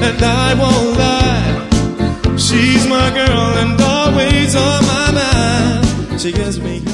and I won't lie. She's my girl and always on my mind. She gives me